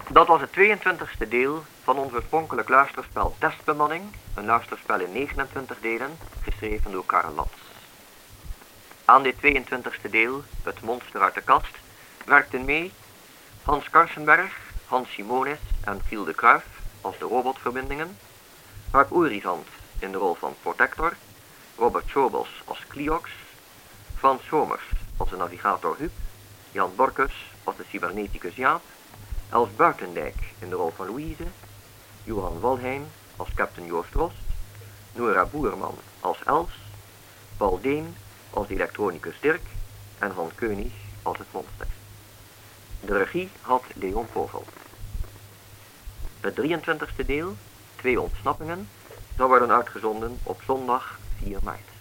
Dat was het 22e deel van ons oorspronkelijk luisterspel Testbemanning, een luisterspel in 29 delen, geschreven door Karel Lans. Aan dit 22e deel, Het monster uit de kast, werkten mee Hans Karsenberg, Hans Simonis en Giel de Kruijf als de robotverbindingen, Huip Oerizant in de rol van Protector, Robert Schobels als Cliox, Frans Somers als de navigator Huub, Jan Borkus als de cyberneticus Jaap, Els Buitendijk in de rol van Louise, Johan Walheim als Captain Joost Rost, Nora Boerman als Els, Paul Deen als de elektronicus Dirk en Han Keunig als het monster. De regie had Leon Vogel. Het 23e deel, 2 ontsnappingen, zou worden uitgezonden op zondag 4 maart.